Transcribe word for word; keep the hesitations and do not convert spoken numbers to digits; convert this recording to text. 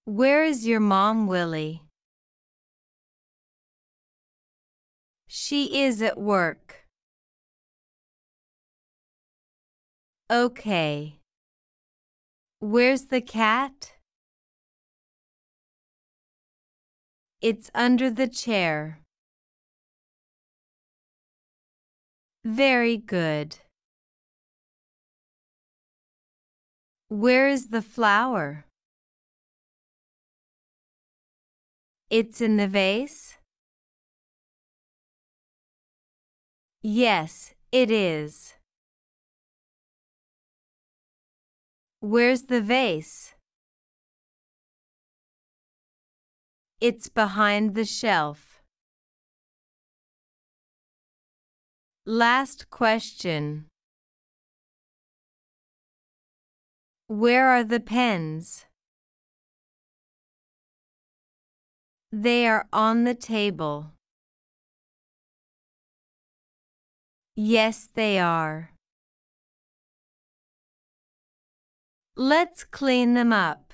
Where is your mom, Willie? She is at work. Okay. Where's the cat? It's under the chair. Very good. Where is the flower? It's in the vase? Yes, it is. Where's the vase? It's behind the shelf. Last question. Where are the pens? They are on the table. Yes, they are. Let's clean them up.